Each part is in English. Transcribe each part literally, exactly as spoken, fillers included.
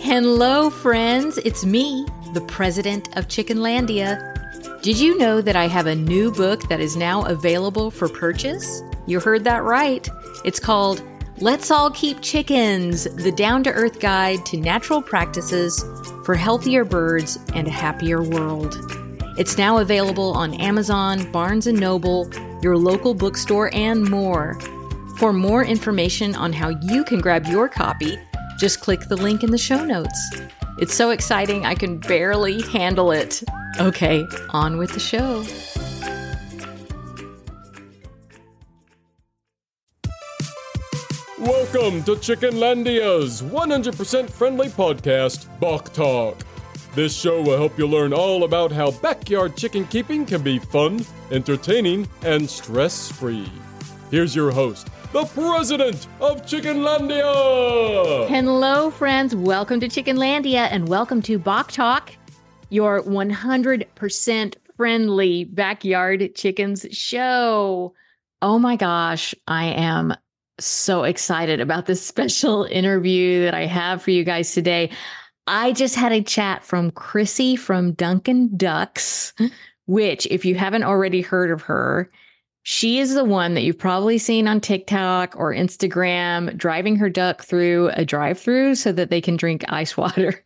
Hello, friends. It's me, the president of Chickenlandia. Did you know that I have a new book that is now available for purchase? You heard that right. It's called Let's All Keep Chickens, the down-to-earth guide to natural practices for healthier birds and a happier world. It's now available on Amazon, Barnes and Noble, your local bookstore, and more. For more information on how you can grab your copy, just click the link in the show notes. It's so exciting, I can barely handle it. Okay, on with the show. Welcome to Chickenlandia's one hundred percent friendly podcast, Bok Talk. This show will help you learn all about how backyard chicken keeping can be fun, entertaining, and stress-free. Here's your host, the president of Chickenlandia! Hello, friends. Welcome to Chickenlandia and welcome to Bok Talk, your one hundred percent friendly backyard chickens show. Oh my gosh, I am so excited about this special interview that I have for you guys today. I just had a chat from Chrissy from Dunkin' Ducks, which, if you haven't already heard of her, she is the one that you've probably seen on TikTok or Instagram driving her duck through a drive-through so that they can drink ice water,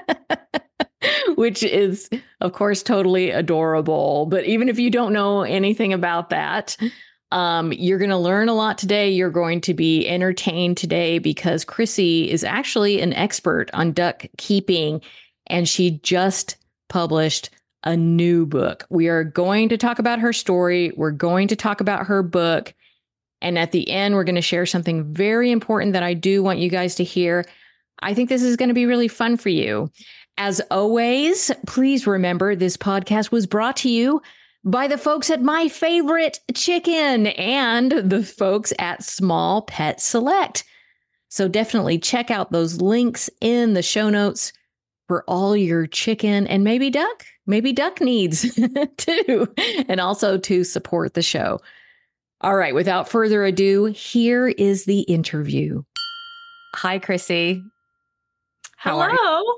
which is, of course, totally adorable. But even if you don't know anything about that, um, you're going to learn a lot today. You're going to be entertained today because Chrissy is actually an expert on duck keeping, and she just published a new book. We are going to talk about her story. We're going to talk about her book. And at the end, we're going to share something very important that I do want you guys to hear. I think this is going to be really fun for you. As always, please remember this podcast was brought to you by the folks at My Favorite Chicken and the folks at Small Pet Select. So definitely check out those links in the show notes for all your chicken and maybe duck, maybe duck needs too, and also to support the show. All right, without further ado, here is the interview. Hi, Chrissy. How Hello. are you?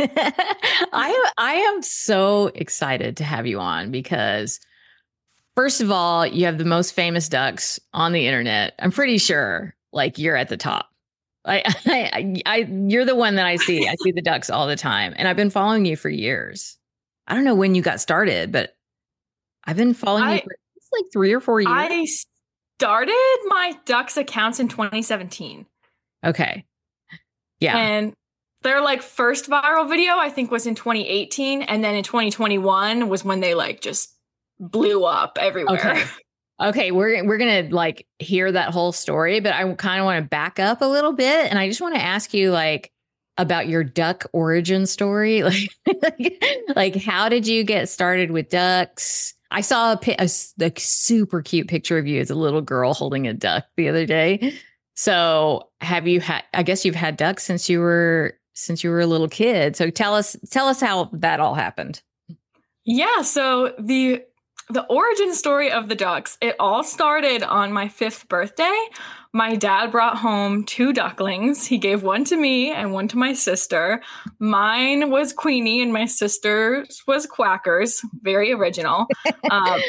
I, I am so excited to have you on because, first of all, you have the most famous ducks on the internet. I'm pretty sure, like, you're at the top. I, I, I, you're the one that I see. I see the ducks all the time, and I've been following you for years. I don't know when you got started, but I've been following I, you for like three or four years. I started my ducks accounts in twenty seventeen. Okay. Yeah. And their like first viral video, I think, was in twenty eighteen. And then in twenty twenty-one was when they like just blew up everywhere. Okay. Okay, we're we're gonna like hear that whole story, but I kind of want to back up a little bit, and I just want to ask you like about your duck origin story, like like how did you get started with ducks? I saw a, a, a super cute picture of you as a little girl holding a duck the other day. So have you had? I guess you've had ducks since you were since you were a little kid. So tell us tell us how that all happened. Yeah. So the. The origin story of the ducks, it all started on my fifth birthday. My dad brought home two ducklings. He gave one to me and one to my sister. Mine was Queenie and my sister's was Quackers. Very original. um,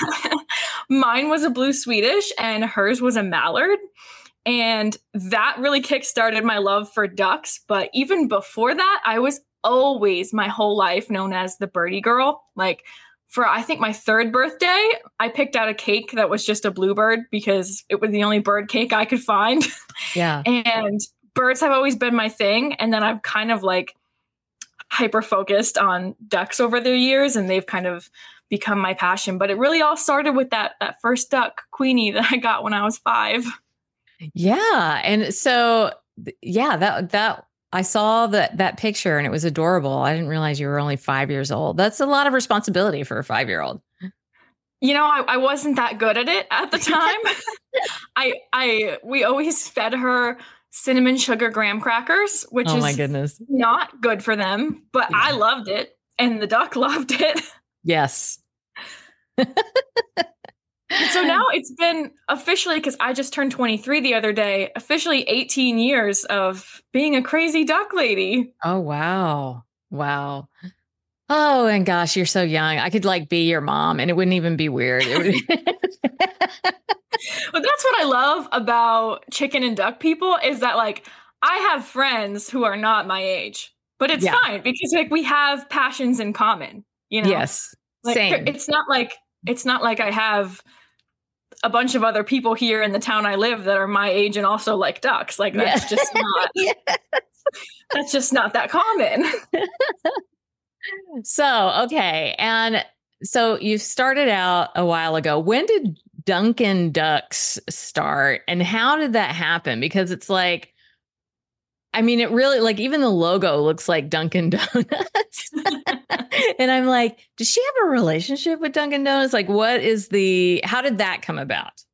mine was a blue Swedish and hers was a mallard. And that really kickstarted my love for ducks. But even before that, I was always my whole life known as the birdie girl. Like, for, I think, my third birthday, I picked out a cake that was just a bluebird because it was the only bird cake I could find. Yeah. And birds have always been my thing. And then I've kind of like hyper-focused on ducks over the years, and they've kind of become my passion. But it really all started with that that first duck, Queenie, that I got when I was five. Yeah. And so, yeah, that that I saw that that picture and it was adorable. I didn't realize you were only five years old. That's a lot of responsibility for a five-year-old. You know, I, I wasn't that good at it at the time. I I we always fed her cinnamon sugar graham crackers, which oh is my goodness. not good for them, but yeah. I loved it and the duck loved it. Yes. And so now it's been officially, because I just turned twenty-three the other day, officially eighteen years of being a crazy duck lady. Oh, wow. Wow. Oh, and gosh, you're so young. I could like be your mom and it wouldn't even be weird. It would But that's what I love about chicken and duck people is that like I have friends who are not my age, but it's Yeah. fine because like we have passions in common, you know? Yes. Like, Same. It's not like it's not like I have a bunch of other people here in the town I live that are my age and also like ducks. Like that's Yeah. just not Yes. that's just not that common. So, okay. And so you started out a while ago. When did Dunkin' Ducks start and how did that happen? Because it's like, I mean, it really like even the logo looks like Dunkin' Donuts. And I'm like, does she have a relationship with Dunkin' Donuts? Like, what is the, how did that come about?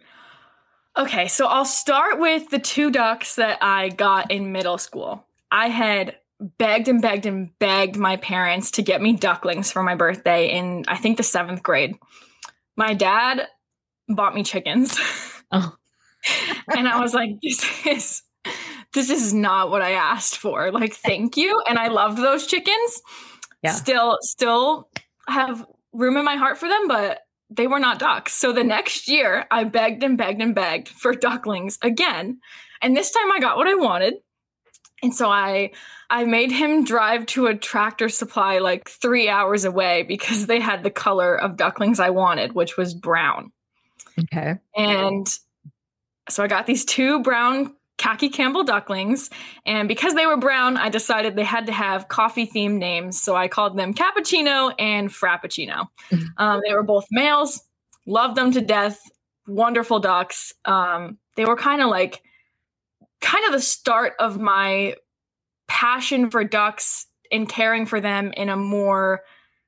Okay, so I'll start with the two ducks that I got in middle school. I had begged and begged and begged my parents to get me ducklings for my birthday in, I think, the seventh grade. My dad bought me chickens. Oh. And I was like, this is, this is not what I asked for. Like, thank you. And I loved those chickens. Yeah. Still, still have room in my heart for them, but they were not ducks. So the next year I begged and begged and begged for ducklings again. And this time I got what I wanted. And so I I made him drive to a Tractor Supply like three hours away because they had the color of ducklings I wanted, which was brown. Okay. And so I got these two brown khaki Campbell ducklings. And because they were brown, I decided they had to have coffee themed names. So I called them Cappuccino and Frappuccino. Mm-hmm. Um, they were both males, loved them to death, wonderful ducks. Um, they were kind of like, kind of the start of my passion for ducks and caring for them in a more,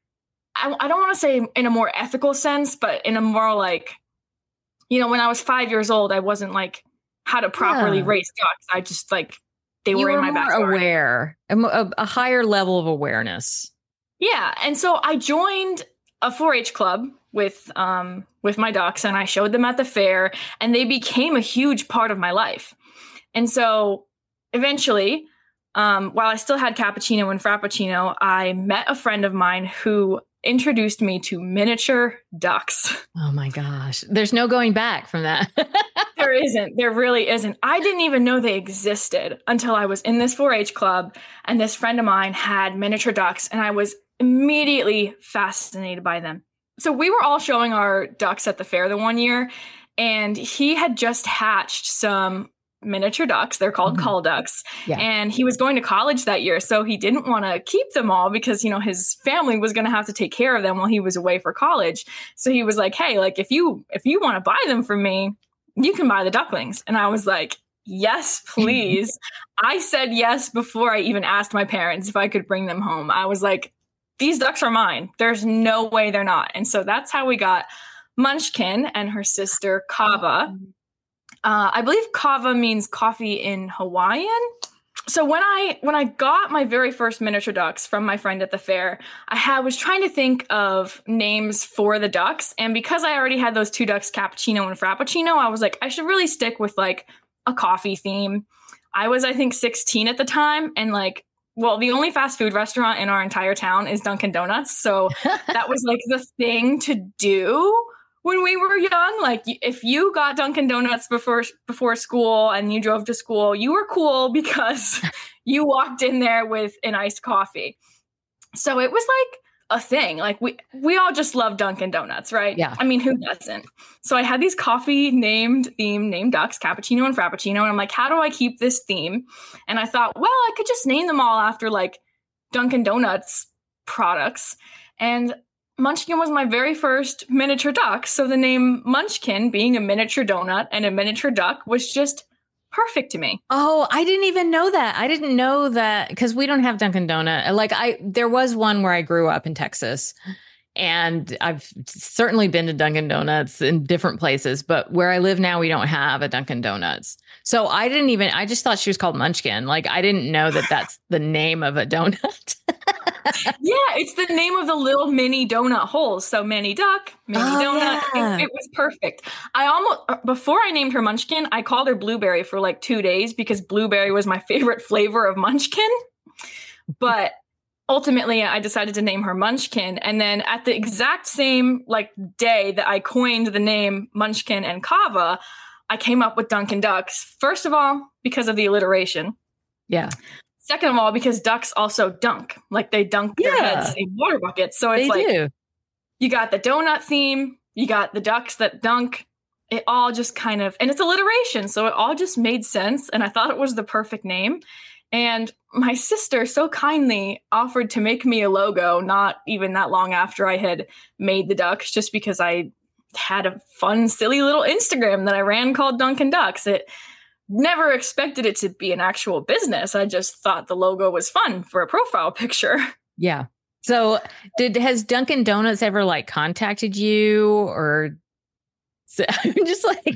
I, I don't want to say in a more ethical sense, but in a more like, you know, when I was five years old, I wasn't like how to properly yeah. raise ducks. I just like, they you were, were in my more backyard. Aware, a, a higher level of awareness. Yeah. And so I joined a four H club with, um, with my ducks and I showed them at the fair and they became a huge part of my life. And so eventually, um, while I still had Cappuccino and Frappuccino, I met a friend of mine who introduced me to miniature ducks. Oh my gosh. There's no going back from that. There isn't. There really isn't. I didn't even know they existed until I was in this four H club and this friend of mine had miniature ducks and I was immediately fascinated by them. So we were all showing our ducks at the fair the one year and he had just hatched some miniature ducks. They're called mm-hmm. call ducks. Yeah. And he was going to college that year. So he didn't want to keep them all because, you know, his family was going to have to take care of them while he was away for college. So he was like, hey, like if you, if you want to buy them from me, you can buy the ducklings. And I was like, yes, please. I said yes before I even asked my parents if I could bring them home. I was like, these ducks are mine. There's no way they're not. And so that's how we got Munchkin and her sister Kava. Uh, I believe Kava means coffee in Hawaiian. So when I when I got my very first miniature ducks from my friend at the fair, I had, was trying to think of names for the ducks. And because I already had those two ducks, Cappuccino and Frappuccino, I was like, I should really stick with like a coffee theme. I was, I think, sixteen at the time. And like, well, the only fast food restaurant in our entire town is Dunkin' Donuts. So that was like the thing to do. When we were young, like if you got Dunkin' Donuts before before school and you drove to school, you were cool because you walked in there with an iced coffee. So it was like a thing. Like we we all just love Dunkin' Donuts, right? Yeah. I mean, who doesn't? So I had these coffee named theme named ducks, Cappuccino and Frappuccino, and I'm like, how do I keep this theme? And I thought, well, I could just name them all after like Dunkin' Donuts products. And Munchkin was my very first miniature duck. So the name Munchkin, being a miniature donut and a miniature duck, was just perfect to me. Oh, I didn't even know that. I didn't know that because we don't have Dunkin' Donut. Like I, there was one where I grew up in Texas and I've certainly been to Dunkin' Donuts in different places, but where I live now, we don't have a Dunkin' Donuts. So I didn't even, I just thought she was called Munchkin. Like I didn't know that that's the name of a donut. Yeah, it's the name of the little mini donut holes. So Manny Duck, Mini Oh, Donut. yeah. It, it was perfect. I almost, before I named her Munchkin, I called her Blueberry for like two days because blueberry was my favorite flavor of Munchkin. But ultimately, I decided to name her Munchkin. And then at the exact same like day that I coined the name Munchkin and Kava, I came up with Dunkin' Ducks. First of all, because of the alliteration. Yeah. Second of all, because ducks also dunk, like they dunk their Yeah. heads in water buckets. So it's They like do. you got the donut theme, you got the ducks that dunk. It all just kind of, and it's alliteration. So it all just made sense. And I thought it was the perfect name. And my sister so kindly offered to make me a logo, not even that long after I had made the ducks, just because I had a fun, silly little Instagram that I ran called Dunkin' Ducks. It never expected it to be an actual business. I just thought the logo was fun for a profile picture. Yeah. So did has Dunkin' Donuts ever like contacted you or so, I'm just like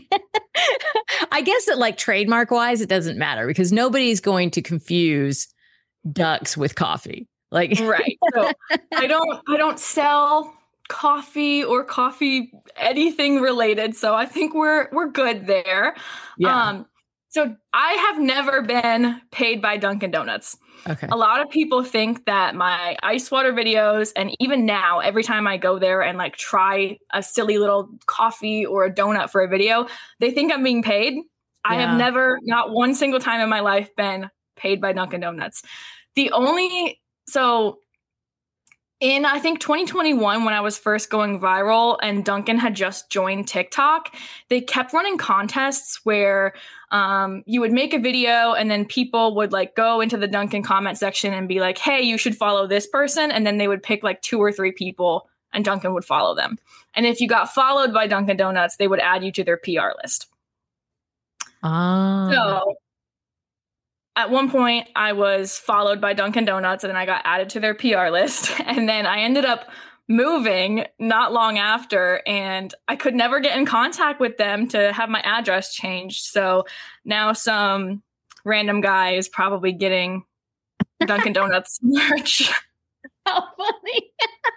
I guess that like trademark wise it doesn't matter because nobody's going to confuse ducks with coffee. Like Right. So I don't I don't sell coffee or coffee anything related. So I think we're we're good there. Yeah. Um so I have never been paid by Dunkin' Donuts. Okay. A lot of people think that my ice water videos, and even now, every time I go there and like try a silly little coffee or a donut for a video, they think I'm being paid. I Yeah. have never, not one single time in my life, been paid by Dunkin' Donuts. The only, so in, I think, twenty twenty-one, when I was first going viral and Dunkin' had just joined TikTok, they kept running contests where um, you would make a video and then people would like go into the Dunkin' comment section and be like, hey, you should follow this person. And then they would pick like two or three people and Dunkin' would follow them. And if you got followed by Dunkin' Donuts, they would add you to their P R list. Ah. So at one point, I was followed by Dunkin' Donuts and then I got added to their P R list. And then I ended up moving not long after, and I could never get in contact with them to have my address changed. So now some random guy is probably getting Dunkin' Donuts merch. How funny.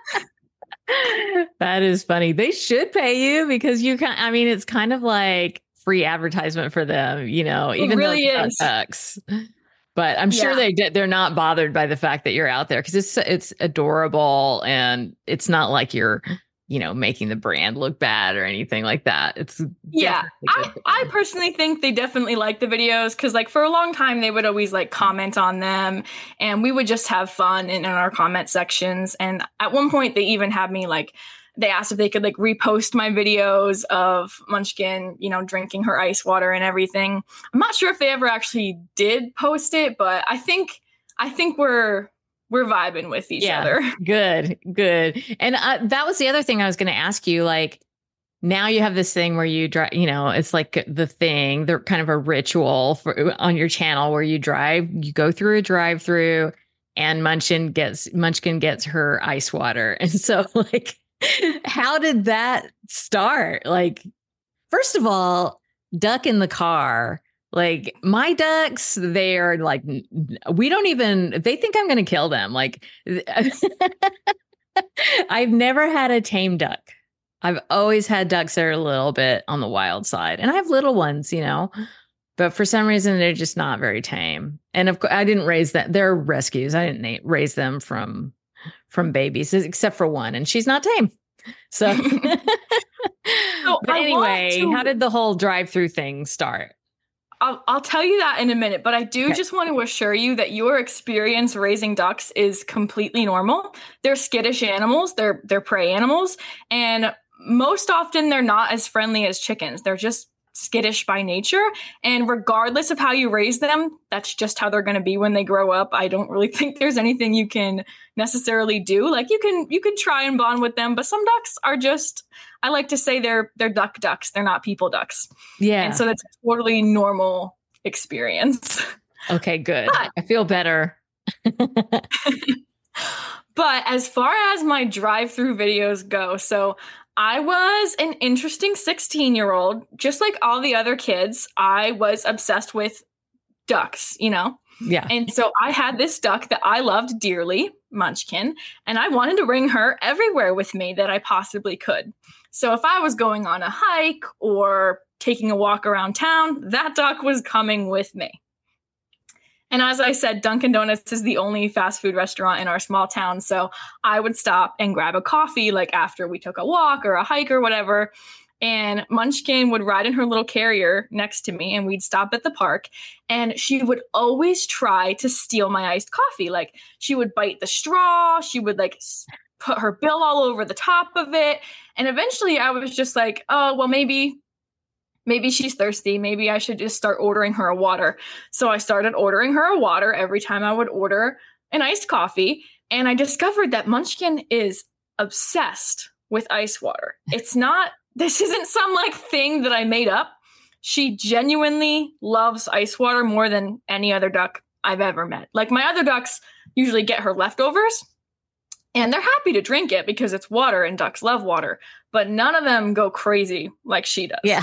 That is funny. They should pay you because you can I mean, it's kind of like free advertisement for them, you know, It even really though is. sucks. But I'm sure Yeah. they did, they're not bothered by the fact that you're out there because it's it's adorable and it's not like you're, you know, making the brand look bad or anything like that. It's Yeah, definitely I, good for I them. personally think they definitely like the videos because, like, for a long time they would always like comment on them, and we would just have fun in, in our comment sections. And at one point, they even had me like, they asked if they could like repost my videos of Munchkin, you know, drinking her ice water and everything. I'm not sure if they ever actually did post it, but I think I think we're we're vibing with each Yeah. other. Good, good. And uh, that was the other thing I was going to ask you. Like, now you have this thing where you drive, you know, it's like the thing, they're kind of a ritual for on your channel where you drive, you go through a drive through and Munchkin gets, Munchkin gets her ice water. And so, like, how did that start? Like, first of all, duck in the car. Like my ducks, they are like, we don't even, they think I'm going to kill them. Like, I've never had a tame duck. I've always had ducks that are a little bit on the wild side. And I have little ones, you know, but for some reason, they're just not very tame. And of course, I didn't raise that. They're rescues. I didn't na- raise them from, from babies, except for one. And she's not tame. So, So but I want anyway, to- how did the whole drive-through thing start? I'll, I'll tell you that in a minute, but I do Okay. just want to assure you that your experience raising ducks is completely normal. They're skittish animals, they're they're prey animals, and most often they're not as friendly as chickens. They're just skittish by nature, and regardless of how you raise them, that's just how they're going to be when they grow up. I don't really think there's anything you can necessarily do. Like you can you can try and bond with them, but some ducks are just, I like to say they're they're duck ducks. They're not people ducks. Yeah. And so that's a totally normal experience. Okay, good. But- I feel better. But as far as my drive-through videos go, so I was an interesting sixteen-year-old. Just like all the other kids, I was obsessed with ducks, you know? Yeah. And so I had this duck that I loved dearly. Munchkin, and I wanted to bring her everywhere with me that I possibly could. So if I was going on a hike or taking a walk around town, that duck was coming with me. And as I said, Dunkin' Donuts is the only fast food restaurant in our small town. So I would stop and grab a coffee like after we took a walk or a hike or whatever. And Munchkin would ride in her little carrier next to me and we'd stop at the park. And she would always try to steal my iced coffee. Like she would bite the straw. She would like put her bill all over the top of it. And eventually I was just like, oh, well, maybe Maybe she's thirsty. Maybe I should just start ordering her a water. So I started ordering her a water every time I would order an iced coffee. And I discovered that Munchkin is obsessed with ice water. It's not, this isn't some like thing that I made up. She genuinely loves ice water more than any other duck I've ever met. Like my other ducks usually get her leftovers and they're happy to drink it because it's water and ducks love water. But none of them go crazy like she does. Yeah.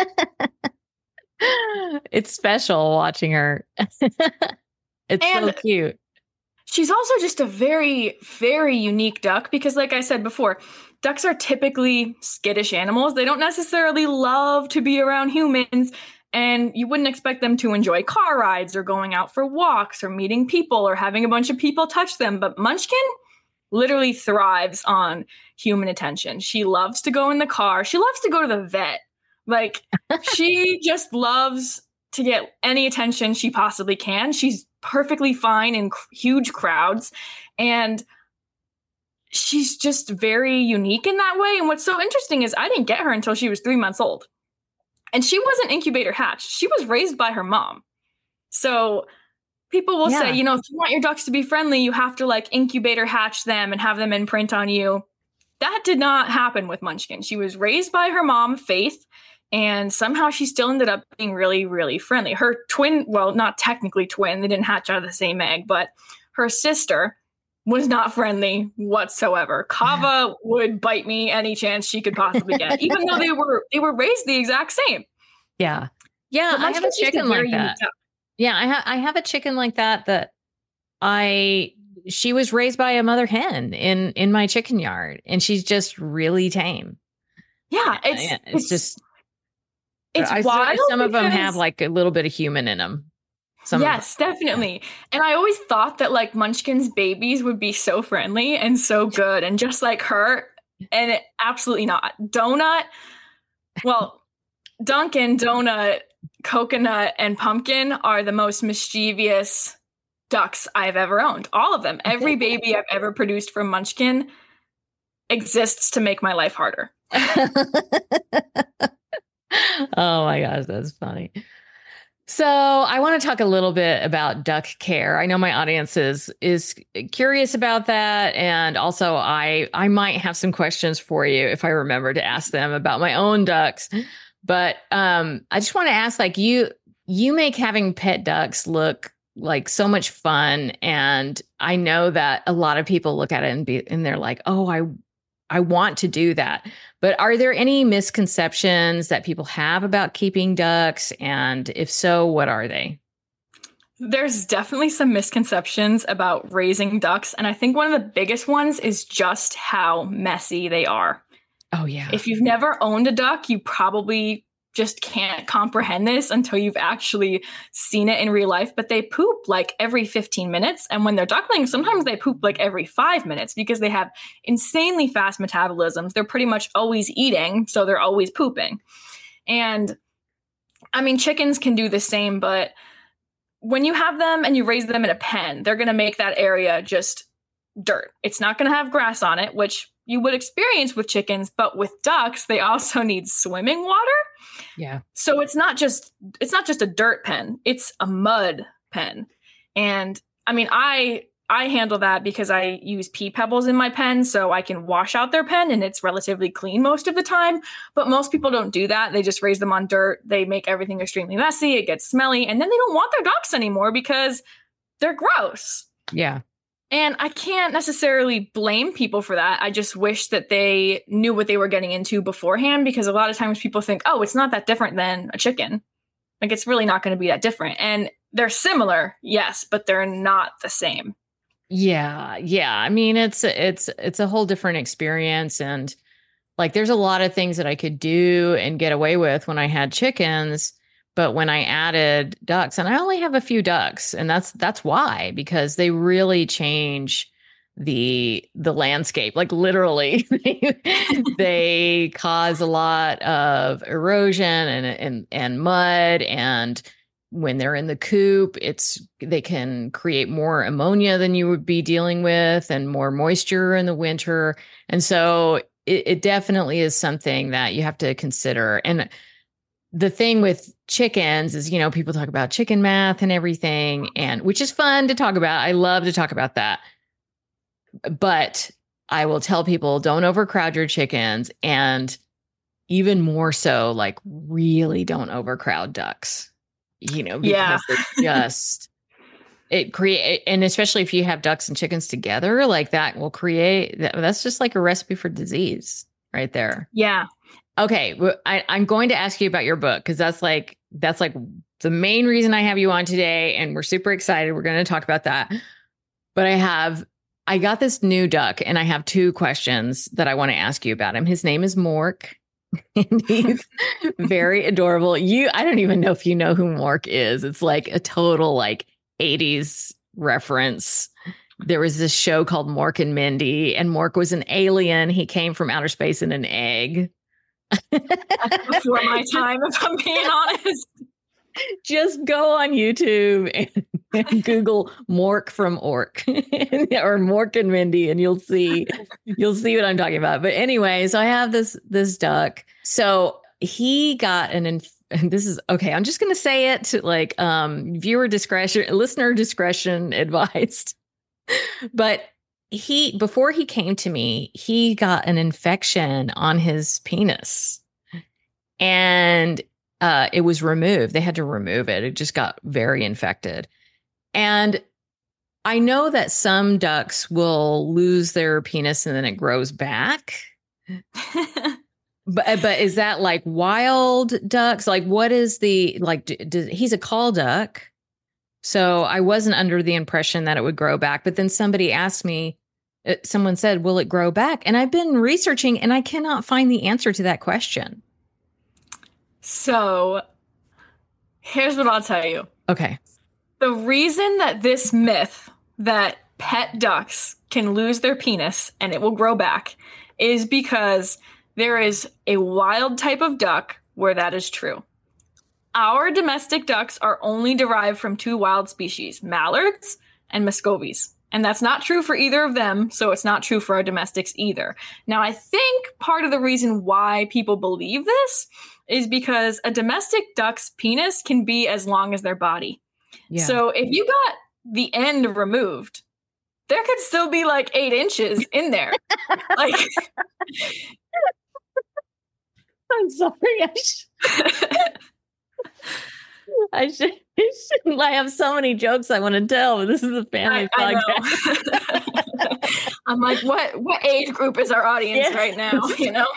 It's special watching her. It's and so cute. She's also just a very, very unique duck because, like I said before, ducks are typically skittish animals. They don't necessarily love to be around humans, and you wouldn't expect them to enjoy car rides or going out for walks or meeting people or having a bunch of people touch them. But Munchkin literally thrives on human attention. She loves to go in the car. She loves to go to the vet. Like she just loves to get any attention she possibly can. She's perfectly fine in c- huge crowds. And she's just very unique in that way. And what's so interesting is I didn't get her until she was three months old. And she wasn't incubator hatched. She was raised by her mom. So people will Yeah. say, you know, if you want your ducks to be friendly, you have to like incubator hatch them and have them imprint on you. That did not happen with Munchkin. She was raised by her mom, Faith, and somehow she still ended up being really, really friendly. Her twin, well, not technically twin, they didn't hatch out of the same egg, but her sister was not friendly whatsoever. Kava would bite me any chance she could possibly get, even though they were they were raised the exact same. Yeah. Yeah, I have a chicken like that. Yeah, I have I have a chicken like that that I she was raised by a mother hen in in my chicken yard, and she's just really tame. Yeah, it's it's, it's just it's I, wild. some of them because- have like a little bit of human in them. Some yes, definitely. And I always thought that like Munchkin's babies would be so friendly and so good and just like her, and it, absolutely not. Donut, well, Dunkin', Donut, Coconut, and Pumpkin are the most mischievous ducks I've ever owned. All of them. Every baby I've ever produced from Munchkin exists to make my life harder. Oh my gosh, that's funny. So I want to talk a little bit about duck care. I know my audience is is curious about that, and also I I might have some questions for you if I remember to ask them about my own ducks. But um, I just want to ask, like you you make having pet ducks look like so much fun, and I know that a lot of people look at it and be and they're like, oh, I I want to do that. But are there any misconceptions that people have about keeping ducks? And if so, what are they? There's definitely some misconceptions about raising ducks. And I think one of the biggest ones is just how messy they are. Oh, yeah. If you've never owned a duck, you probably just can't comprehend this until you've actually seen it in real life. But they poop like every fifteen minutes. And when they're ducklings, sometimes they poop like every five minutes because they have insanely fast metabolisms. They're pretty much always eating, so they're always pooping. And I mean, chickens can do the same, but when you have them and you raise them in a pen, they're going to make that area just dirt. It's not going to have grass on it, which you would experience with chickens, but with ducks, they also need swimming water. Yeah. So it's not just it's not just a dirt pen, it's a mud pen. And I mean, I I handle that because I use pea pebbles in my pen so I can wash out their pen and it's relatively clean most of the time. But most people don't do that. They just raise them on dirt. They make everything extremely messy. It gets smelly. And then they don't want their ducks anymore because they're gross. Yeah. And I can't necessarily blame people for that. I just wish that they knew what they were getting into beforehand, because a lot of times people think, oh, it's not that different than a chicken. Like, it's really not going to be that different. And they're similar, yes, but they're not the same. Yeah, yeah. I mean, it's it's it's a whole different experience, and like there's a lot of things that I could do and get away with when I had chickens, but when I added ducks, and I only have a few ducks, and that's that's why, because they really change the the landscape. Like literally, they, they cause a lot of erosion and and and mud, and when they're in the coop, it's they can create more ammonia than you would be dealing with, and more moisture in the winter. And so it, it definitely is something that you have to consider. And the thing with chickens is, you know, people talk about chicken math and everything, and which is fun to talk about. I love to talk about that. But I will tell people, don't overcrowd your chickens, and even more so, like really don't overcrowd ducks. You know, because Yeah. it's just, it create, and especially if you have ducks and chickens together, like that will create, that, that's just like a recipe for disease right there. Yeah. Okay. Well, I, I'm going to ask you about your book, because that's like, that's like the main reason I have you on today. And we're super excited. We're going to talk about that. But I have, I got this new duck, and I have two questions that I want to ask you about him. His name is Mork. And he's very adorable. You, I don't even know if you know who Mork is. It's like a total like eighties reference. There was this show called Mork and Mindy, and Mork was an alien. He came from outer space in an egg. That's before my time, if I'm being honest. Just go on YouTube and, and Google Mork from Ork or Mork and Mindy, and you'll see you'll see what I'm talking about. But anyway, so I have this this duck. So he got an inf- this is okay. I'm just going to say it, like um, viewer discretion, listener discretion advised. But he before he came to me, he got an infection on his penis, and Uh, it was removed. They had to remove it. It just got very infected. And I know that some ducks will lose their penis and then it grows back. But but is that like wild ducks? Like what is the, like, d- d- he's a call duck. So I wasn't under the impression that it would grow back. But then somebody asked me, uh, someone said, will it grow back? And I've been researching and I cannot find the answer to that question. So here's what I'll tell you. Okay. The reason that this myth that pet ducks can lose their penis and it will grow back is because there is a wild type of duck where that is true. Our domestic ducks are only derived from two wild species, mallards and muscovies. And that's not true for either of them, so it's not true for our domestics either. Now, I think part of the reason why people believe this is because a domestic duck's penis can be as long as their body. Yeah. So if you got the end removed, there could still be like eight inches in there. Like, I'm sorry. I, sh- I, should, I shouldn't. I have so many jokes I want to tell, but this is a family I, podcast. I I'm like, what? What age group is our audience yes. right now? You know.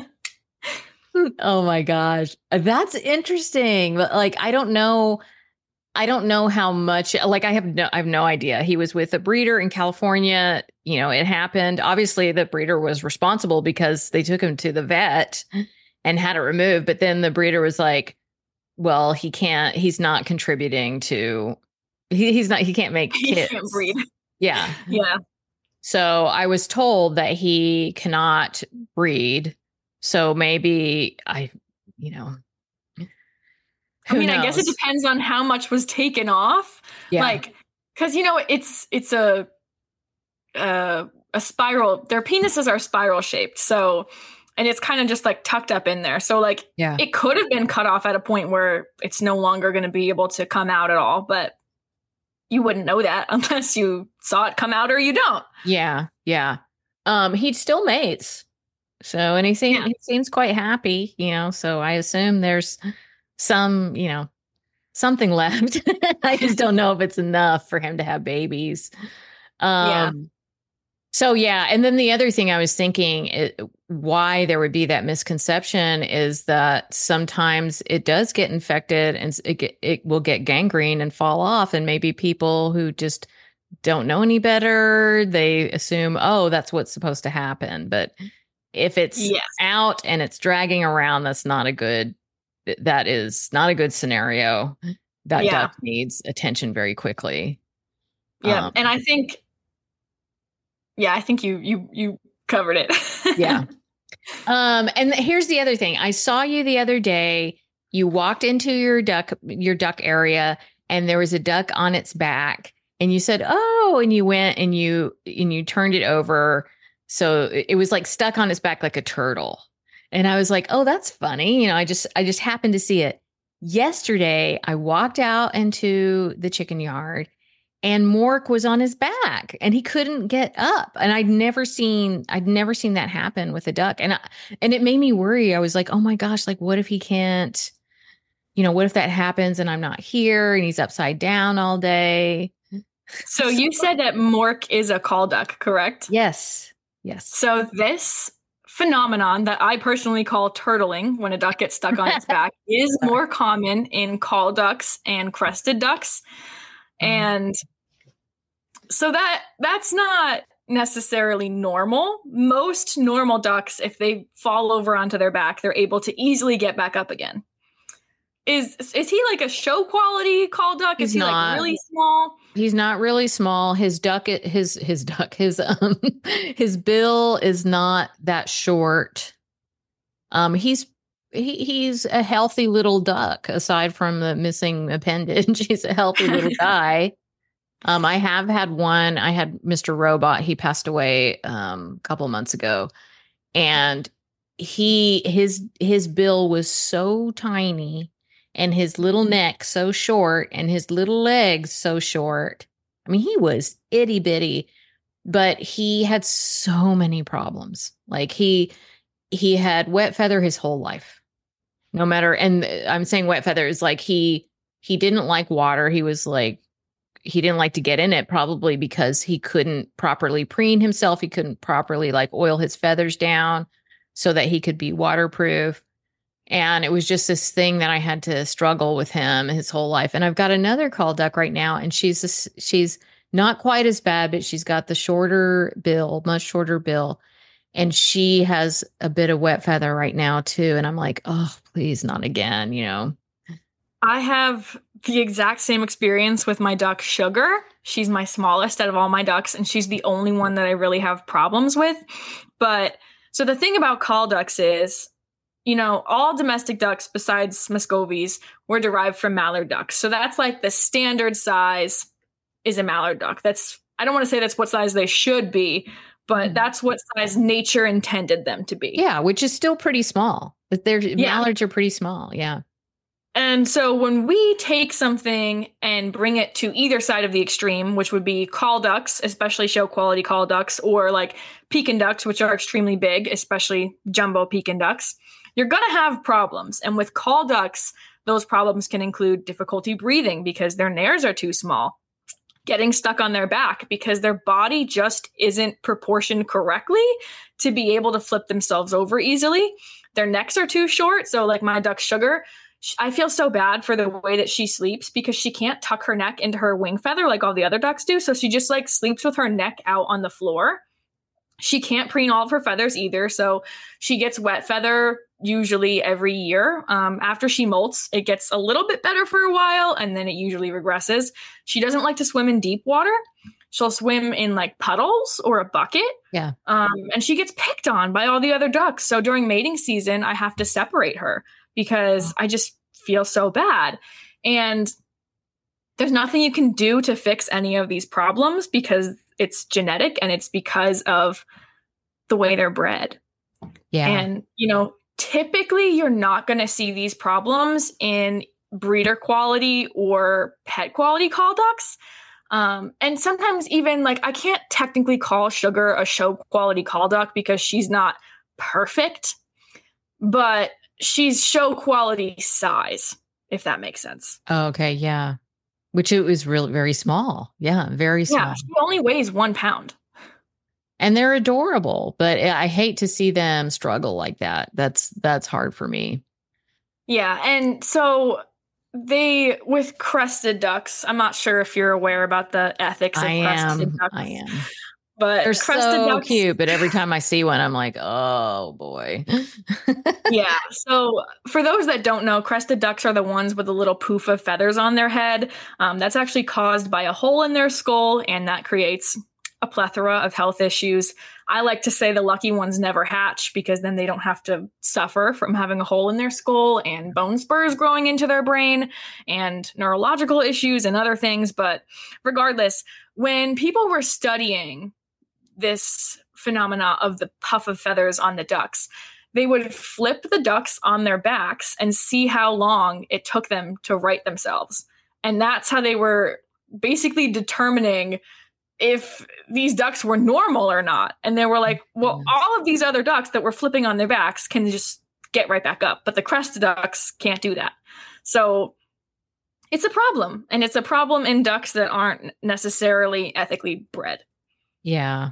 Oh my gosh. That's interesting. Like, I don't know. I don't know how much, like, I have no, I have no idea. He was with a breeder in California. You know, it happened. Obviously the breeder was responsible because they took him to the vet and had it removed. But then the breeder was like, well, he can't, he's not contributing to, he, he's not, he can't make kids. He can't breed. Yeah. Yeah. So I was told that he cannot breed. So maybe I, you know, I mean, knows? I guess it depends on how much was taken off. Yeah. Like, because, you know, it's it's a, a a spiral. Their penises are spiral shaped. So, and it's kind of just like tucked up in there. So, like, yeah. It could have been cut off at a point where it's no longer going to be able to come out at all. But you wouldn't know that unless you saw it come out or you don't. Yeah. Yeah. Um, he still mates. So, and he seems, yeah. he seems quite happy, you know, so I assume there's some, you know, something left. I just don't know if it's enough for him to have babies. Um, yeah. So, yeah. And then the other thing I was thinking it, why there would be that misconception is that sometimes it does get infected and it, get, it will get gangrene and fall off. And maybe people who just don't know any better. They assume, oh, that's what's supposed to happen. But if it's Yes. out and it's dragging around, that's not a good, that is not a good scenario. That Yeah. duck needs attention very quickly. Yeah. Um, And I think, yeah, I think you, you, you covered it. yeah. Um, and here's the other thing. I saw you the other day. You walked into your duck, your duck area, and there was a duck on its back. And you said, "Oh," and you went and you and you turned it over. So it was like stuck on its back like a turtle. And I was like, "Oh, that's funny." You know, I just I just happened to see it. Yesterday, I walked out into the chicken yard and Mork was on his back and he couldn't get up. And I'd never seen I'd never seen that happen with a duck. And I, and it made me worry. I was like, "Oh my gosh, like what if he can't, you know, what if that happens and I'm not here and he's upside down all day?" So you said that Mork is a call duck, correct? Yes. Yes. So this phenomenon that I personally call turtling, when a duck gets stuck on its back, is more common in call ducks and crested ducks. Mhm. And so that that's not necessarily normal. Most normal ducks, if they fall over onto their back, they're able to easily get back up again. Is is he like a show quality call duck? He's Is he not. like really small? He's not really small. His duck, his his duck, his um his bill is not that short. Um, he's he he's a healthy little duck. Aside from the missing appendage, he's a healthy little guy. Um, I have had one. I had Mister Robot. He passed away um a couple months ago, and he his his bill was so tiny. And his little neck so short and his little legs so short. I mean, he was itty bitty, but he had so many problems. Like he, he had wet feather his whole life, no matter. And I'm saying wet feather is like, he, he didn't like water. He was like, he didn't like to get in it probably because he couldn't properly preen himself. He couldn't properly like oil his feathers down so that he could be waterproof. And it was just this thing that I had to struggle with him his whole life. And I've got another call duck right now, and she's a, she's not quite as bad, but she's got the shorter bill, much shorter bill, and she has a bit of wet feather right now too. And I'm like, oh, please, not again, you know. I have the exact same experience with my duck Sugar. She's my smallest out of all my ducks, and she's the only one that I really have problems with. But so the thing about call ducks is, you know, all domestic ducks besides Muscovies were derived from mallard ducks. So that's like the standard size is a mallard duck. That's, I don't want to say that's what size they should be, but mm. that's what size nature intended them to be. Yeah, which is still pretty small. But they're yeah. Mallards are pretty small. Yeah. And so when we take something and bring it to either side of the extreme, which would be call ducks, especially show quality call ducks, or like Pekin ducks, which are extremely big, especially jumbo Pekin ducks, you're going to have problems. And with call ducks, those problems can include difficulty breathing because their nares are too small, getting stuck on their back because their body just isn't proportioned correctly to be able to flip themselves over easily. Their necks are too short. So like my duck Sugar, I feel so bad for the way that she sleeps because she can't tuck her neck into her wing feather like all the other ducks do. So she just like sleeps with her neck out on the floor. She can't preen all of her feathers either. So she gets wet feather usually every year. Um, after she molts, it gets a little bit better for a while, and then it usually regresses. She doesn't like to swim in deep water. She'll swim in like puddles or a bucket. Yeah. Um, and she gets picked on by all the other ducks. So during mating season, I have to separate her because I just feel so bad. And there's nothing you can do to fix any of these problems because it's genetic and it's because of the way they're bred. Yeah. And, you know, typically you're not going to see these problems in breeder quality or pet quality call ducks. Um, and sometimes even like I can't technically call Sugar a show quality call duck because she's not perfect, but she's show quality size, if that makes sense. Oh, okay. Yeah. Which it was really very small. Yeah. Very small. Yeah. She only weighs one pound. And they're adorable, but I hate to see them struggle like that. That's, that's hard for me. Yeah. And so they, with crested ducks, I'm not sure if you're aware about the ethics of I crested am. ducks. I am. But They're crested so ducks, cute, but every time I see one, I'm like, oh boy. yeah. So for those that don't know, crested ducks are the ones with a little poof of feathers on their head. Um, that's actually caused by a hole in their skull, and that creates a plethora of health issues. I like to say the lucky ones never hatch because then they don't have to suffer from having a hole in their skull and bone spurs growing into their brain and neurological issues and other things. But regardless, when people were studying this phenomena of the puff of feathers on the ducks, they would flip the ducks on their backs and see how long it took them to right themselves. And that's how they were basically determining if these ducks were normal or not. And they were like, well, all of these other ducks that were flipping on their backs can just get right back up, but the crested ducks can't do that. So it's a problem. And it's a problem in ducks that aren't necessarily ethically bred. Yeah.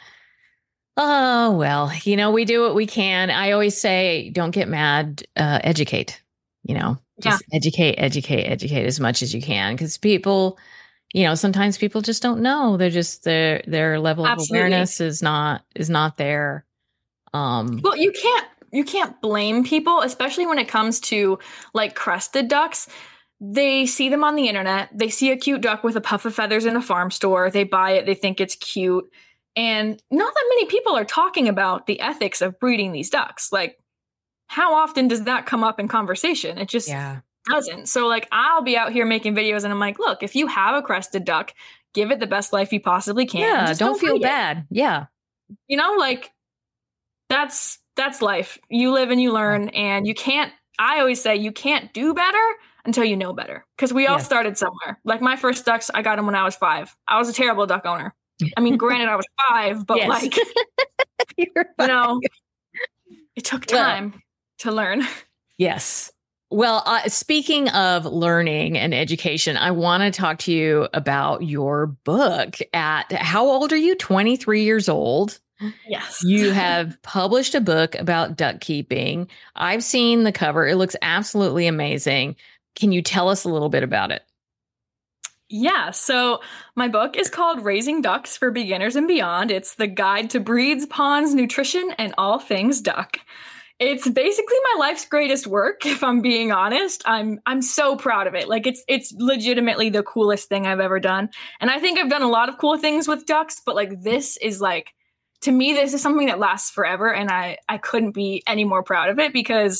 Oh, well, you know, we do what we can. I always say, don't get mad, uh, educate, you know, just yeah. educate, educate, educate as much as you can. Because people, you know, sometimes people just don't know. They're just, their, their level of Absolutely. awareness is not, is not there. Um, well, you can't, you can't blame people, especially when it comes to like crested ducks. They see them on the internet. They see a cute duck with a puff of feathers in a farm store. They buy it. They think it's cute. And not that many people are talking about the ethics of breeding these ducks. Like, how often does that come up in conversation? It just yeah. doesn't. So, like, I'll be out here making videos and I'm like, look, if you have a crested duck, give it the best life you possibly can. Yeah, just don't, don't feel breed bad. it. Yeah. You know, like, that's that's life. You live and you learn, and you can't, I always say you can't do better until you know better. Because we all yes. started somewhere. Like, my first ducks, I got them when I was five. I was a terrible duck owner. I mean, granted, I was five, but yes. like, you know, it took time well, to learn. Yes. Well, uh, speaking of learning and education, I want to talk to you about your book. At how old are you? twenty-three years old. Yes. You have published a book about duck keeping. I've seen the cover. It looks absolutely amazing. Can you tell us a little bit about it? Yeah, so my book is called Raising Ducks for Beginners and Beyond. It's the guide to breeds, ponds, nutrition, and all things duck. It's basically my life's greatest work, if I'm being honest. I'm I'm so proud of it. Like, it's it's legitimately the coolest thing I've ever done. And I think I've done a lot of cool things with ducks, but like this is like, to me, this is something that lasts forever, and I I couldn't be any more proud of it because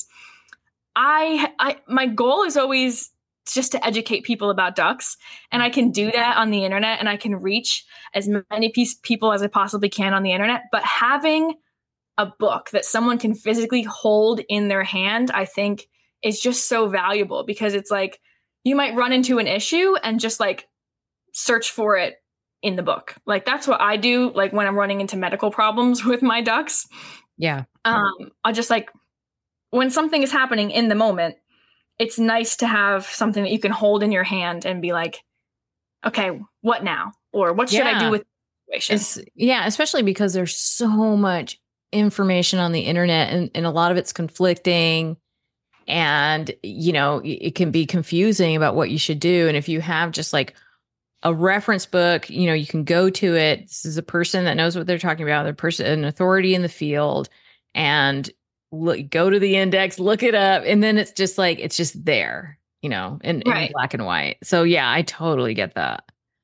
I I my goal is always just to educate people about ducks. And I can do that on the internet, and I can reach as many piece, people as I possibly can on the internet. But having a book that someone can physically hold in their hand, I think is just so valuable, because it's like, you might run into an issue and just like search for it in the book. Like, that's what I do. Like, when I'm running into medical problems with my ducks. Yeah. Um, I'll just like, when something is happening in the moment, it's nice to have something that you can hold in your hand and be like, okay, what now? Or what should yeah. I do with the situation? It's, yeah, especially because there's so much information on the internet, and, and a lot of it's conflicting, and, you know, it can be confusing about what you should do. And if you have just like a reference book, you know, you can go to it. This is a person that knows what they're talking about. They're person, an authority in the field, and look, go to the index, look it up, and then it's just like, it's just there, you know, in, right. in black and white. So yeah, I totally get that.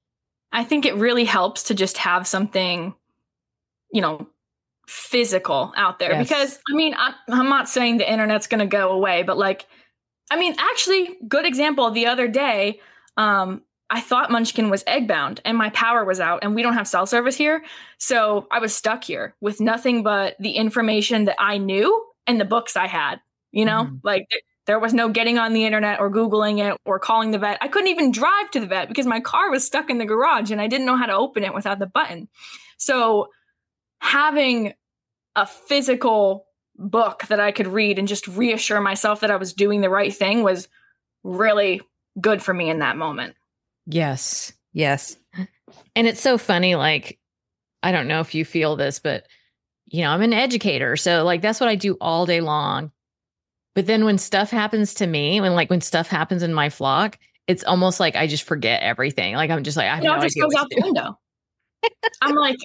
I think it really helps to just have something, you know, physical out there. Yes. Because I mean, I, I'm not saying the internet's going to go away, but like, I mean, actually, good example, the other day, um, I thought Munchkin was egg bound and my power was out, and we don't have cell service here. So I was stuck here with nothing but the information that I knew and the books I had, you know, mm-hmm. like th- there was no getting on the internet or Googling it or calling the vet. I couldn't even drive to the vet because my car was stuck in the garage and I didn't know how to open it without the button. So having a physical book that I could read and just reassure myself that I was doing the right thing was really good for me in that moment. Yes. Yes. And it's so funny. Like, I don't know if you feel this, but, you know, I'm an educator. So like, that's what I do all day long. But then when stuff happens to me, when like when stuff happens in my flock, it's almost like I just forget everything. Like I'm just like, I have You know, no it just idea goes what out to the do. window. I'm like,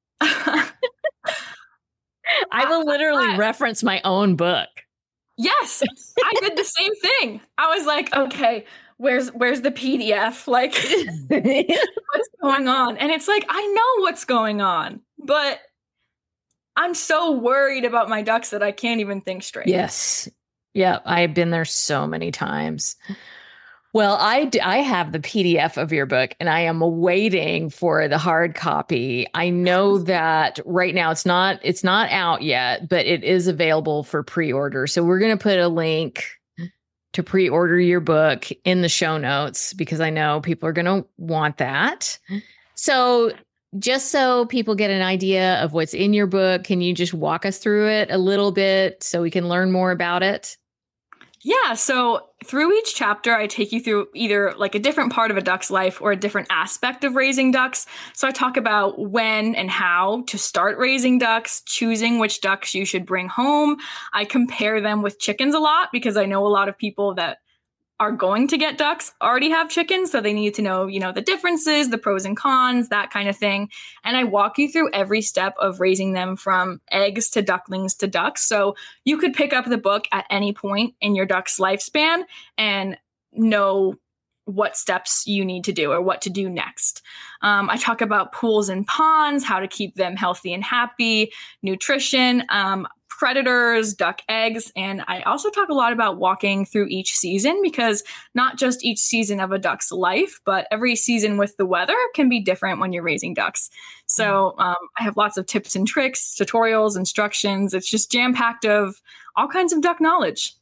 I will literally I- reference my own book. yes, I did the same thing. I was like, okay, where's where's the P D F? Like, what's going on? And it's like, I know what's going on, but I'm so worried about my ducks that I can't even think straight. Yes. Yeah, I've been there so many times. Well, I, d- I have the P D F of your book and I am waiting for the hard copy. I know that right now it's not it's not out yet, but it is available for pre-order. So we're going to put a link to pre-order your book in the show notes because I know people are going to want that. So just so people get an idea of what's in your book, can you just walk us through it a little bit so we can learn more about it? Yeah, so through each chapter, I take you through either like a different part of a duck's life or a different aspect of raising ducks. So I talk about when and how to start raising ducks, choosing which ducks you should bring home. I compare them with chickens a lot because I know a lot of people that are going to get ducks already have chickens, so they need to know, you know, the differences, the pros and cons, that kind of thing. And I walk you through every step of raising them from eggs to ducklings to ducks. So you could pick up the book at any point in your duck's lifespan and know what steps you need to do or what to do next. Um, I talk about pools and ponds, how to keep them healthy and happy, nutrition, um, predators, duck eggs, and I also talk a lot about walking through each season because not just each season of a duck's life, but every season with the weather can be different when you're raising ducks. So um, I have lots of tips and tricks, tutorials, instructions. It's just jam-packed of all kinds of duck knowledge.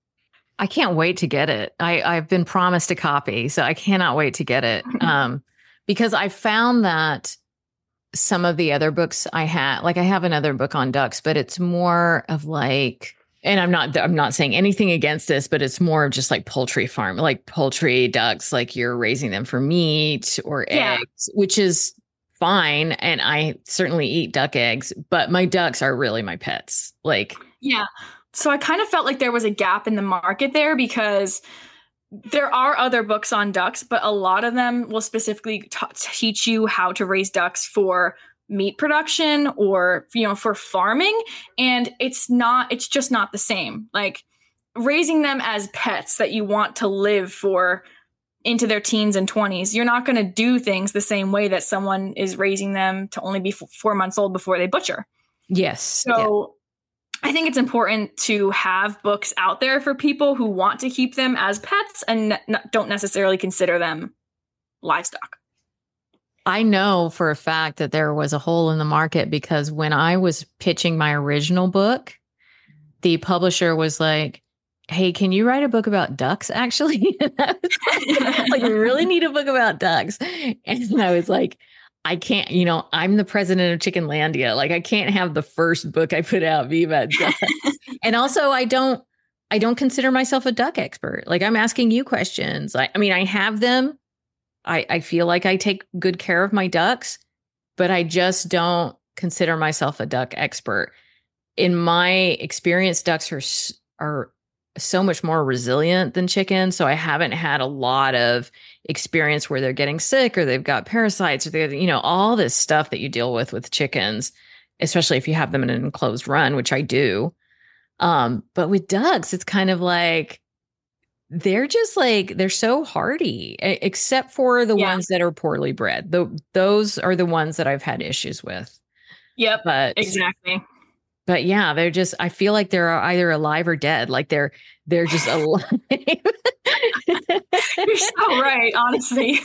I can't wait to get it. I, I've been promised a copy, so I cannot wait to get it. Um, because I found that some of the other books I had, like I have another book on ducks, but it's more of like, and I'm not, I'm not saying anything against this, but it's more of just like poultry farm, like poultry ducks, like you're raising them for meat or Yeah. eggs, which is fine. And I certainly eat duck eggs, but my ducks are really my pets. Like, yeah. So I kind of felt like there was a gap in the market there because there are other books on ducks, but a lot of them will specifically t- teach you how to raise ducks for meat production or, you know, for farming. And it's not, it's just not the same. Like raising them as pets that you want to live for into their teens and twenties, you're not going to do things the same way that someone is raising them to only be f- four months old before they butcher. yes. So I think it's important to have books out there for people who want to keep them as pets and n- don't necessarily consider them livestock. I know for a fact that there was a hole in the market because when I was pitching my original book, the publisher was like, hey, can you write a book about ducks actually? And I was like, like, we really need a book about ducks. And I was like, I can't, you know, I'm the president of Chickenlandia. Like I can't have the first book I put out be about ducks. And also I don't, I don't consider myself a duck expert. Like I'm asking you questions. I, I mean, I have them. I, I feel like I take good care of my ducks, but I just don't consider myself a duck expert. In my experience, ducks are, are so much more resilient than chickens. So I haven't had a lot of experience where they're getting sick or they've got parasites or they, you know, all this stuff that you deal with with chickens, especially if you have them in an enclosed run, which I do. Um, but with ducks, it's kind of like, they're just like, they're so hardy, except for the yeah. ones that are poorly bred. The, those are the ones that I've had issues with. Yep, but exactly. But yeah, they're just, I feel like they're either alive or dead. Like they're, they're just alive. You're so right, honestly.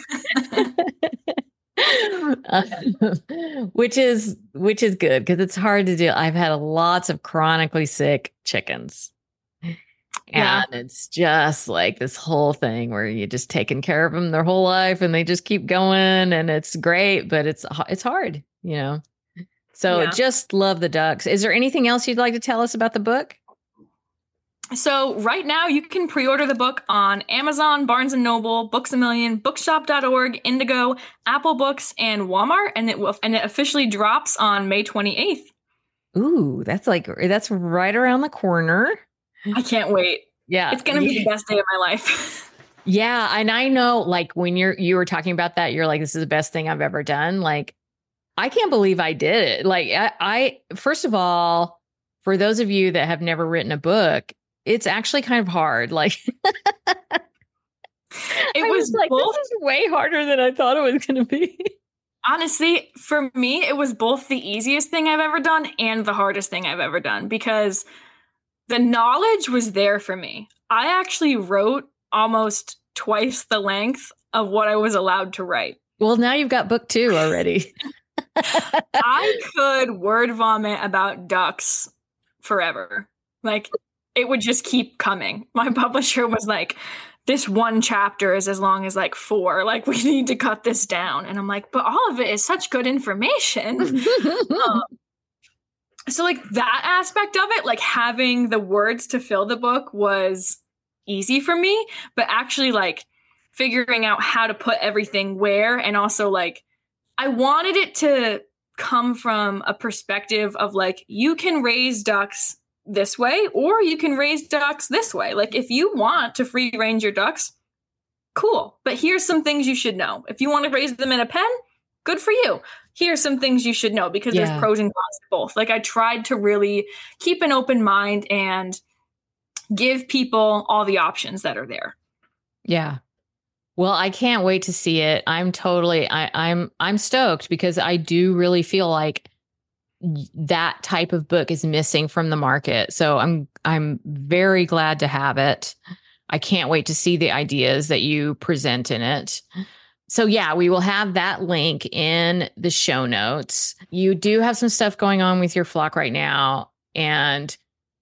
uh, which is, which is good because it's hard to do. I've had lots of chronically sick chickens. Yeah. And it's just like this whole thing where you're just taking care of them their whole life and they just keep going and it's great, but it's, it's hard, you know? So yeah. Just love the ducks. Is there anything else you'd like to tell us about the book? So right now you can pre-order the book on Amazon, Barnes and Noble, Books A Million, bookshop dot org, Indigo, Apple Books, and Walmart. And it will, and it officially drops on May twenty-eighth. Ooh, that's like, that's right around the corner. I can't wait. Yeah. It's going to be the best day of my life. Yeah. And I know, like, when you're, you were talking about that, you're like, this is the best thing I've ever done. Like, I can't believe I did it. Like, I, I first of all, for those of you that have never written a book, it's actually kind of hard. Like, it was, was like, both, this is way harder than I thought it was going to be. Honestly, for me, it was both the easiest thing I've ever done and the hardest thing I've ever done, because the knowledge was there for me. I actually wrote almost twice the length of what I was allowed to write. Well, now you've got book two already. I could word vomit about ducks forever. Like, it would just keep coming. My publisher was like, this one chapter is as long as like four. Like, we need to cut this down. And I'm like, but all of it is such good information. um, so like that aspect of it, like having the words to fill the book was easy for me, but actually like figuring out how to put everything where, and also like, I wanted it to come from a perspective of like, you can raise ducks this way, or you can raise ducks this way. Like, if you want to free range your ducks, cool. But here's some things you should know. If you want to raise them in a pen, good for you. Here's some things you should know, because yeah. there's pros and cons to both. Like, I tried to really keep an open mind and give people all the options that are there. Yeah. Well, I can't wait to see it. I'm totally, I, I'm, I'm stoked, because I do really feel like that type of book is missing from the market. So I'm, I'm very glad to have it. I can't wait to see the ideas that you present in it. So yeah, we will have that link in the show notes. You do have some stuff going on with your flock right now, and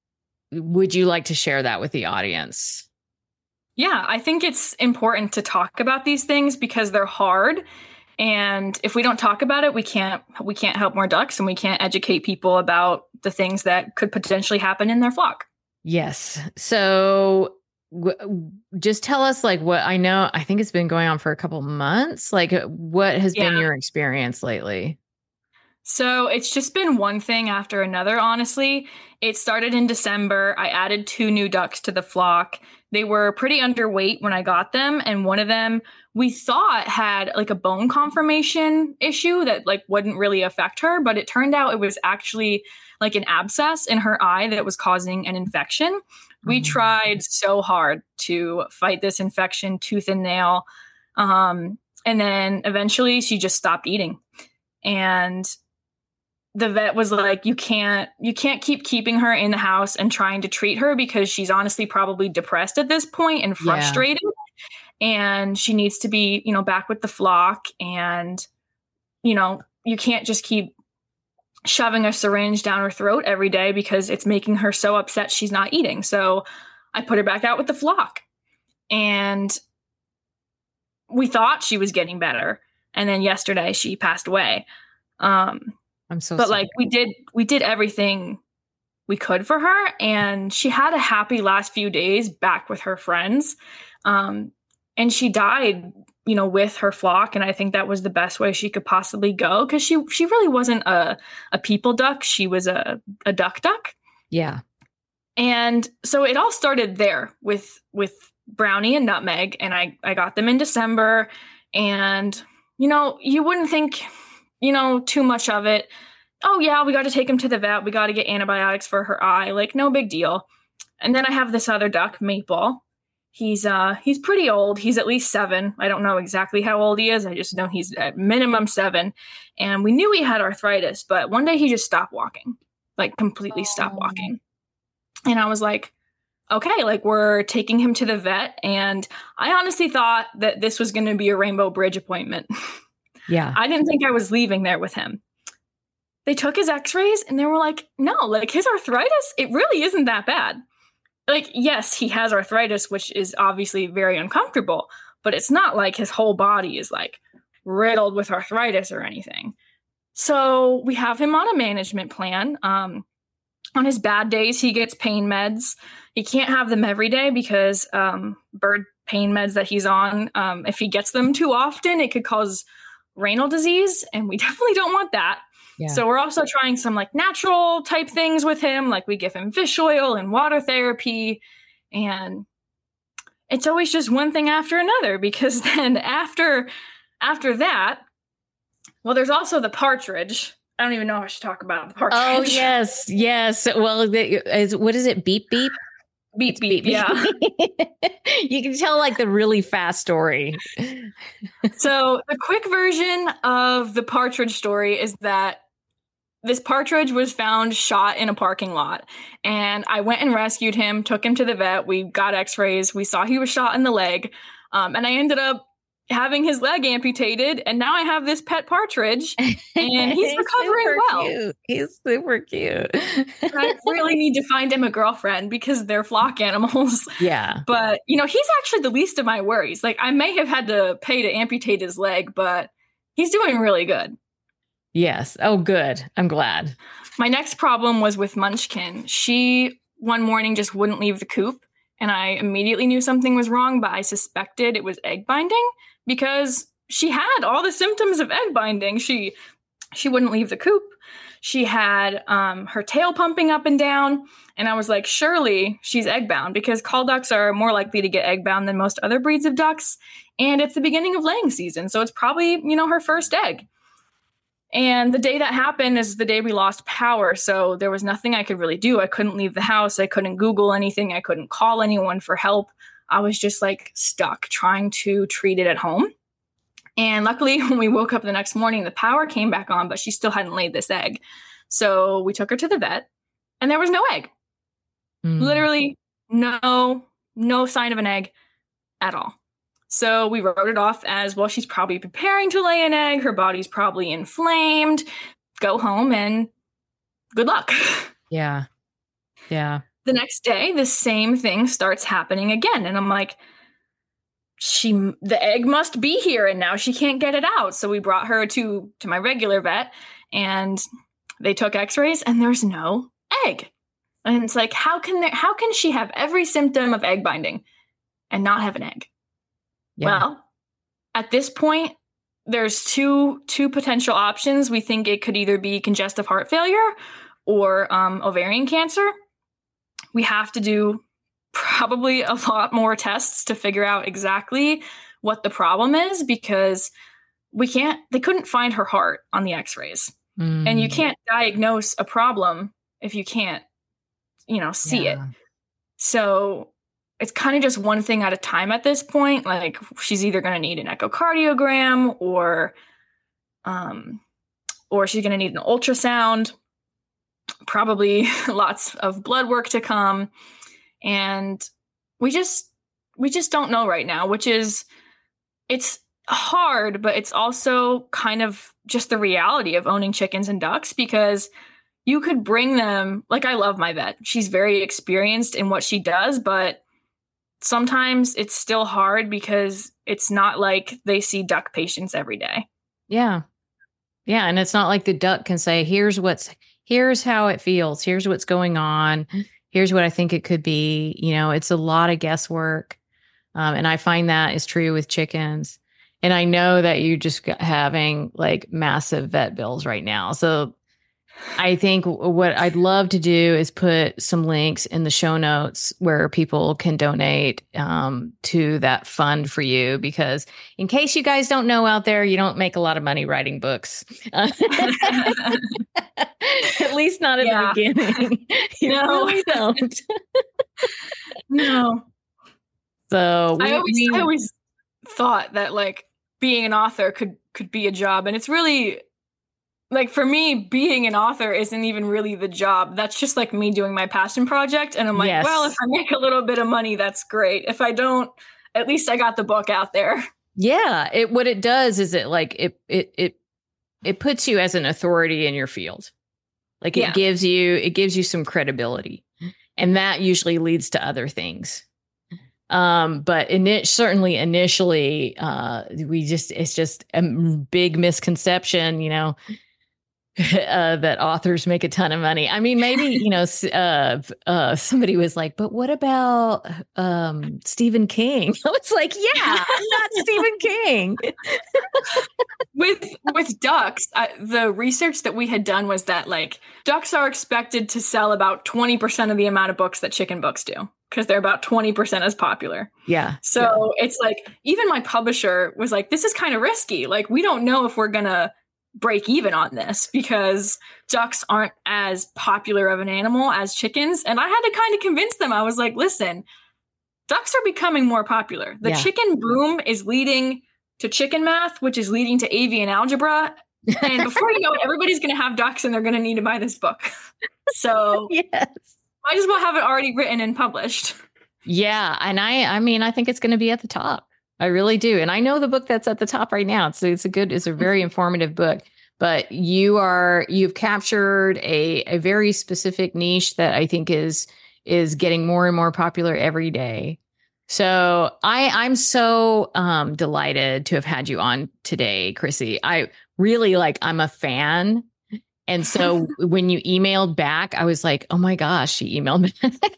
would you like to share that with the audience? Yeah, I think it's important to talk about these things because they're hard. And if we don't talk about it, we can't we can't help more ducks, and we can't educate people about the things that could potentially happen in their flock. Yes. So w- just tell us, like, what I know, I think it's been going on for a couple months. Like, what has yeah. been your experience lately? So it's just been one thing after another, honestly. It started in December. I added two new ducks to the flock. They were pretty underweight when I got them. And one of them we thought had like a bone conformation issue that like wouldn't really affect her. But it turned out it was actually like an abscess in her eye that was causing an infection. Mm-hmm. We tried so hard to fight this infection tooth and nail. Um, and then eventually she just stopped eating. And the vet was like, you can't, you can't keep keeping her in the house and trying to treat her, because she's honestly probably depressed at this point and frustrated. Yeah. And she needs to be, you know, back with the flock. And, you know, you can't just keep shoving a syringe down her throat every day, because it's making her so upset she's not eating. So I put her back out with the flock, and we thought she was getting better. And then yesterday she passed away. Um, I'm so but sorry. like we did, we did everything we could for her, and she had a happy last few days back with her friends. Um, and she died, you know, with her flock. And I think that was the best way she could possibly go, because she, she really wasn't a, a people duck. She was a, a duck duck. Yeah. And so it all started there with, with Brownie and Nutmeg. And I, I got them in December, and, you know, you wouldn't think, you know, too much of it. Oh yeah, we got to take him to the vet. We got to get antibiotics for her eye. Like, no big deal. And then I have this other duck, Maple. He's uh he's pretty old. He's at least seven. I don't know exactly how old he is. I just know he's at minimum seven. And we knew he had arthritis, but one day he just stopped walking, like completely stopped walking. And I was like, okay, like we're taking him to the vet. And I honestly thought that this was going to be a Rainbow Bridge appointment. Yeah. I didn't think I was leaving there with him. They took his x-rays and they were like, no, like his arthritis, it really isn't that bad. Like, yes, he has arthritis, which is obviously very uncomfortable, but it's not like his whole body is like riddled with arthritis or anything. So we have him on a management plan. Um, on his bad days, he gets pain meds. He can't have them every day because um, bird pain meds that he's on, um, if he gets them too often, it could cause renal disease, and we definitely don't want that. Yeah. So we're also trying some like natural type things with him. Like we give him fish oil and water therapy. And it's always just one thing after another, because then after after that, well, there's also the partridge. I don't even know if I should talk about the partridge. Oh, yes. Yes. Well, the, is, what is it? Beep, beep? Beep, beep, beep. Yeah. You can tell like the really fast story. So the quick version of the partridge story is that this partridge was found shot in a parking lot, and I went and rescued him, took him to the vet. We got x-rays. We saw he was shot in the leg. Um, and I ended up having his leg amputated, and now I have this pet partridge, and he's, he's recovering well. Cute. He's super cute. I really need to find him a girlfriend because they're flock animals. Yeah. But, you know, he's actually the least of my worries. Like, I may have had to pay to amputate his leg, but he's doing really good. Yes. Oh, good. I'm glad. My next problem was with Munchkin. She, one morning, just wouldn't leave the coop, and I immediately knew something was wrong, but I suspected it was egg binding, because she had all the symptoms of egg binding. She she wouldn't leave the coop. She had um, her tail pumping up and down. And I was like, surely she's egg bound, because call ducks are more likely to get egg bound than most other breeds of ducks. And it's the beginning of laying season. So it's probably, you know, her first egg. And the day that happened is the day we lost power. So there was nothing I could really do. I couldn't leave the house. I couldn't Google anything. I couldn't call anyone for help. I was just like stuck trying to treat it at home. And luckily, when we woke up the next morning, the power came back on, but she still hadn't laid this egg. So we took her to the vet, and there was no egg. Mm. Literally no, no sign of an egg at all. So we wrote it off as, well, she's probably preparing to lay an egg. Her body's probably inflamed. Go home and good luck. Yeah. Yeah. The next day, the same thing starts happening again. And I'm like, she, the egg must be here, and now she can't get it out. So we brought her to, to my regular vet, and they took x-rays, and there's no egg. And it's like, how can there, how can she have every symptom of egg binding and not have an egg? Yeah. Well, at this point, there's two, two potential options. We think it could either be congestive heart failure or um, ovarian cancer. We have to do probably a lot more tests to figure out exactly what the problem is, because we can't, they couldn't find her heart on the x-rays. Mm. And you can't diagnose a problem if you can't, you know, see yeah. it. So it's kind of just one thing at a time at this point. Like, she's either going to need an echocardiogram or, um, or she's going to need an ultrasound. Probably lots of blood work to come. And we just, we just don't know right now, which is, it's hard, but it's also kind of just the reality of owning chickens and ducks, because you could bring them, like, I love my vet. She's very experienced in what she does, but sometimes it's still hard because it's not like they see duck patients every day. Yeah. Yeah. And it's not like the duck can say, here's what's, here's how it feels. Here's what's going on. Here's what I think it could be. You know, it's a lot of guesswork. Um, and I find that is true with chickens. And I know that you're just having like massive vet bills right now. So I think what I'd love to do is put some links in the show notes where people can donate um, to that fund for you, because in case you guys don't know out there, you don't make a lot of money writing books. At least not at yeah. the beginning. You no, really don't. No. So we, I always, we, I always thought that like being an author could could be a job, and it's really. Like, for me, being an author isn't even really the job. That's just like me doing my passion project. And I'm like, yes. well, if I make a little bit of money, that's great. If I don't, at least I got the book out there. Yeah. It, what it does is it like, it, it, it, it puts you as an authority in your field. Like it yeah. gives you, it gives you some credibility, and that usually leads to other things. Um, but in it, certainly initially, uh, we just, it's just a big misconception, you know. uh, that authors make a ton of money. I mean, maybe, you know, uh, uh, somebody was like, but what about um, Stephen King? I was like, yeah, I'm not Stephen King. with with ducks, uh, the research that we had done was that like ducks are expected to sell about twenty percent of the amount of books that chicken books do, because they're about twenty percent as popular. Yeah. So yeah. it's like, even my publisher was like, this is kind of risky. Like, we don't know if we're going to break even on this because ducks aren't as popular of an animal as chickens. And I had to kind of convince them. I was like, listen, ducks are becoming more popular. The Yeah. chicken boom is leading to chicken math, which is leading to avian algebra. And before you know it, everybody's going to have ducks and they're going to need to buy this book. So yes. might as well have it already written and published. Yeah. And I, I mean, I think it's going to be at the top. I really do. And I know the book that's at the top right now. So it's a good, it's a very informative book, but you are, you've captured a, a very specific niche that I think is, is getting more and more popular every day. So I, I'm so um, delighted to have had you on today, Chrissy. I really like, I'm a fan. And so when you emailed back, I was like, oh my gosh, she emailed back.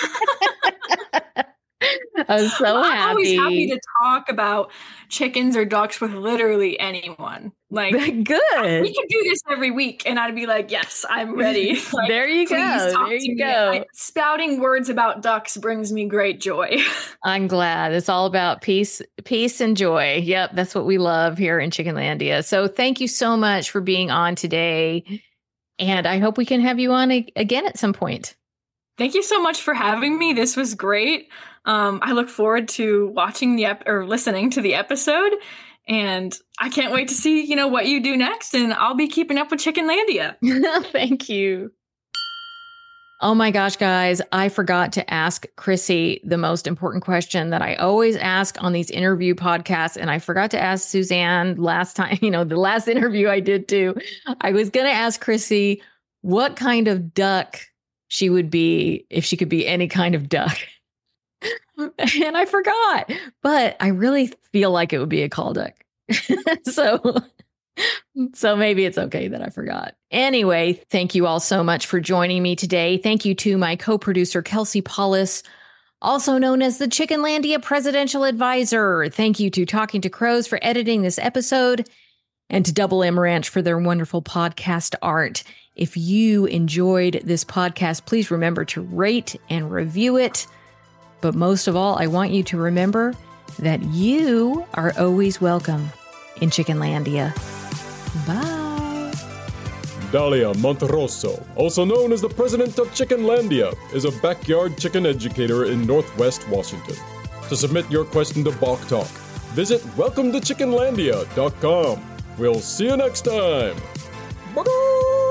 I was so well, I'm happy. always happy to talk about chickens or ducks with literally anyone. Like, good. We could do this every week, and I'd be like, "Yes, I'm ready." Like, there you go. There you go. I, spouting words about ducks brings me great joy. I'm glad. It's all about peace, peace and joy. Yep, that's what we love here in Chickenlandia. So, thank you so much for being on today, and I hope we can have you on a- again at some point. Thank you so much for having me. This was great. Um, I look forward to watching the ep- or listening to the episode, and I can't wait to see, you know, what you do next. And I'll be keeping up with Chickenlandia. Thank you. Oh my gosh, guys, I forgot to ask Chrissy the most important question that I always ask on these interview podcasts. And I forgot to ask Suzanne last time, you know, the last interview I did too. I was going to ask Chrissy what kind of duck she would be if she could be any kind of duck. And I forgot, but I really feel like it would be a call duck. so, so maybe it's okay that I forgot. Anyway, thank you all so much for joining me today. Thank you to my co-producer, Kelsey Paulus, also known as the Chickenlandia Presidential Advisor. Thank you to Talking to Crows for editing this episode, and to Double M Ranch for their wonderful podcast art. If you enjoyed this podcast, please remember to rate and review it. But most of all, I want you to remember that you are always welcome in Chickenlandia. Bye. Dalia Monterosso, also known as the president of Chickenlandia, is a backyard chicken educator in Northwest Washington. To submit your question to Bok Talk, visit welcome to chickenlandia dot com. We'll see you next time. Bye-bye.